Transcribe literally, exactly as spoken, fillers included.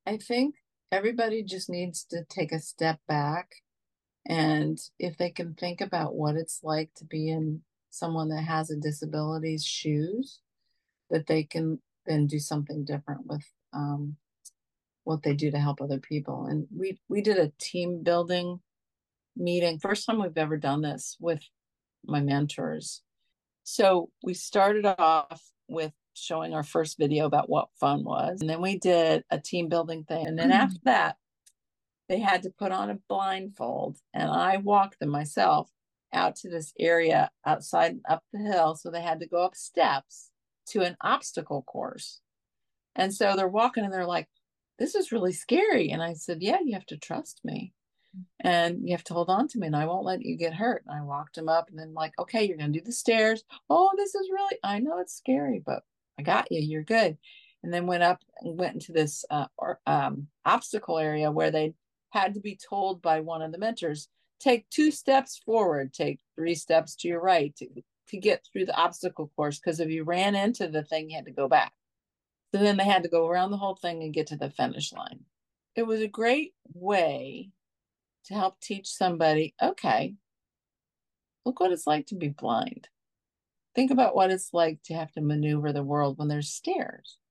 I think everybody just needs to take a step back, and if they can think about what it's like to be in someone that has a disability's shoes, that they can then do something different with um, what they do to help other people. And we we did a team building meeting, first time we've ever done this with my mentors. So we started off with showing our first video about what fun was, and then we did a team building thing, and then after that they had to put on a blindfold, and I walked them myself out to this area outside up the hill. So they had to go up steps to an obstacle course. And so they're walking and they're like, this is really scary. And I said, yeah, you have to trust me and you have to hold on to me and I won't let you get hurt. And I walked them up and then, like, okay, you're going to do the stairs. Oh, this is really, I know it's scary, but I got you. You're good. And then went up and went into this uh, or, um, obstacle area where they had to be told by one of the mentors, take two steps forward, take three steps to your right to, to get through the obstacle course. Because if you ran into the thing, you had to go back. So then they had to go around the whole thing and get to the finish line. It was a great way to help teach somebody, okay, look what it's like to be blind. Think about what it's like to have to maneuver the world when there's stairs.